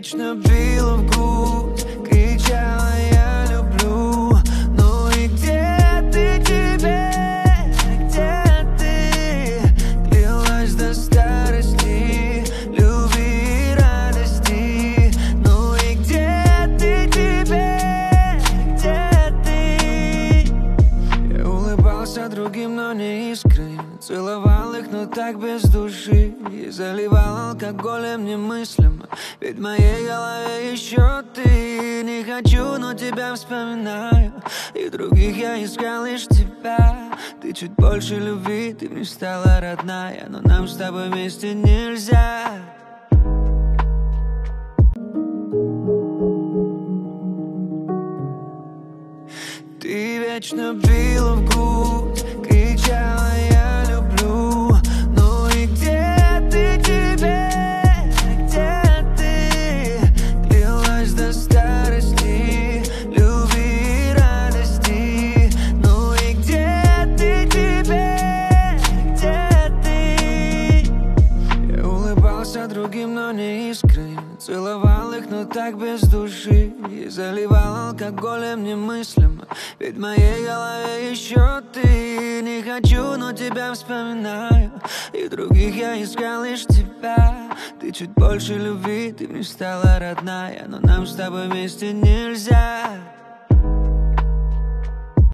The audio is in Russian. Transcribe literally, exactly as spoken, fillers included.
вечно била в грудь, кричала я люблю. Ну и где ты теперь, где ты? Клялась до старости, любви и радости. Ну и где ты теперь, где ты? Я улыбался другим, но не искренне, целовал их, но так без души. И заливал алкоголем немыслимо, ведь в моей голове еще ты. Не хочу, но тебя вспоминаю, и других я искал лишь тебя. Ты чуть больше любви, ты мне стала родная, но нам с тобой вместе нельзя. Ты вечно била в грудь, кричала я люблю. Ну и где ты теперь, где ты? Клялась до старости, любви и радости. Ну и где ты теперь, где ты? Я улыбался другим, но не искренне, целовал их, но так без души. И заливал алкоголем немыслимо, ведь в моей голове еще ты. Не хочу, но тебя вспоминаю, и других я искал лишь тебя. Ты чуть больше любви, ты мне стала родная, но нам с тобой вместе нельзя.